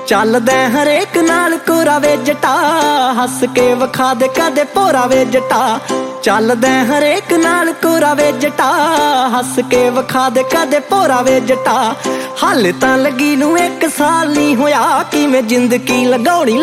ਚੱਲਦਾ ਹਰੇਕ ਨਾਲ ਕੋਰਾ ਵੇ ਜਟਾ, ਹੱਸ ਕੇ ਵਿਖਾ ਦੇ ਕਦੇ ਭੋਰਾ ਵੇ ਜਟਾ। ਚੱਲਦਾ ਹਰੇਕ ਨਾਲ ਕੋਰਾ ਵੇ ਜਟਾ, ਹੱਸ ਕੇ ਵਿਖਾ ਦੇ ਕਦੇ ਭੋਰਾ ਵੇ ਜਟਾ। ਹਾਲੇ ਤਾਂ ਲੱਗੀ ਨੂੰ 1 ਸਾਲ ਨਹੀਂ ਹੋਇਆ, ਕਿਵੇਂ ਜ਼ਿੰਦਗੀ ਲਗਾਉਣੀ